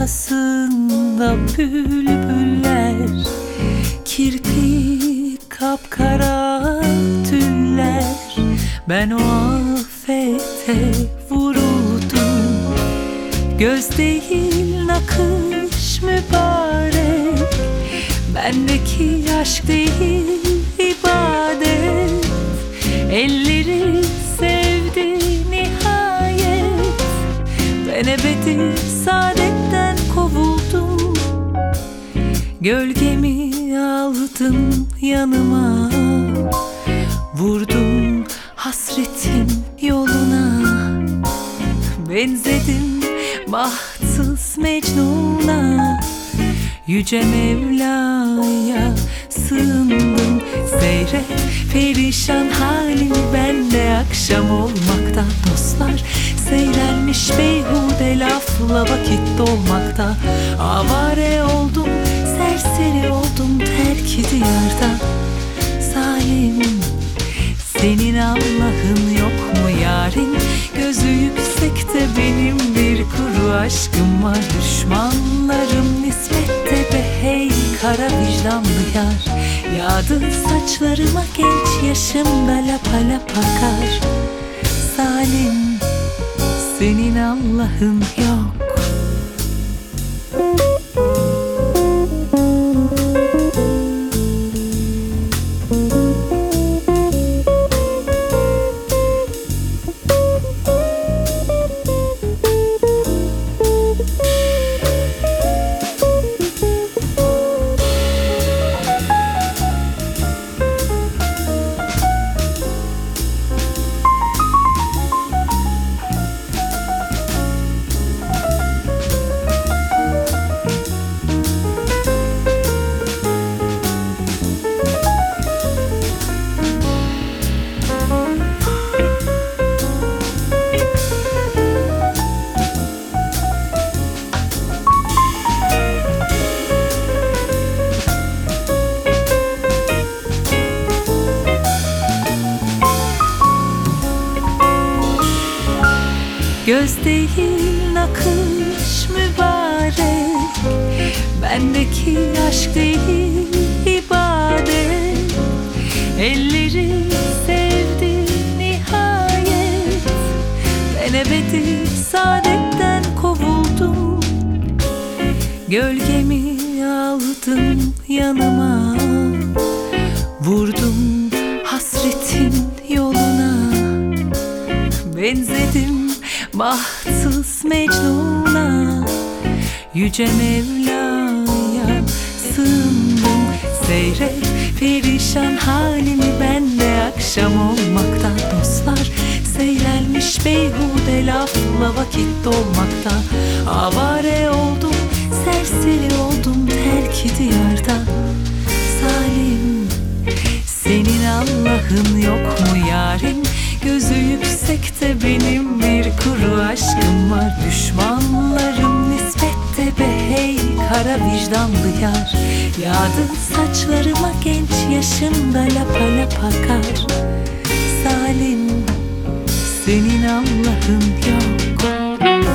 ortasında bülbüller, kirpi kapkara tüller. Ben o afete vuruldum. Göz değil nakış mübarek, bendeki aşk değil ibadet. Elleri sevdi nihayet, ben ebedi saadetten kovuldum. Gölgemi aldım yanıma, vurdum hasretin yoluna. Benzedim bahtsız Mecnun'a, yüce Mevla'ya sığındım. Seyret perişan halimi, bende akşam olmakta. Dostlar seyrelmiş beyhude lafla vakit dolmakta. Avare oldum, serseri oldum terk diyarda. Zalim, senin Allah'ın yok mu yarim? Gözü yüksekte benim bir kuru aşkım var. Düşmanlarım nispette be hey kara vicdanlı yar. Yağdı saçlarıma genç yaşımda lapa lapa kar. Zalim, senin Allah'ın yok. Göz değil nakış mübarek, bendeki aşk değil ibadet. Elleri sevdi nihayet, ben ebedi saadetten kovuldum. Gölgemi aldım yanıma, vurdum hasretin yoluna. Benzedim bahtsız Mecnun'a, yüce Mevla'ya sığındım. Seyret perişan halimi, bende akşam olmakta. Dostlar seyrelmiş beyhude lafla vakit dolmakta. Avare oldum, serseri oldum terk diyarda. Zalim, senin Allah'ın yok mu yarim? Gözü yüksekte benim bir kuru aşkım var. Düşmanlarım nispette be hey kara vicdanlı yar. Yağdı saçlarıma genç yaşımda lapa lapa kar. Zalim, senin Allah'ın yok.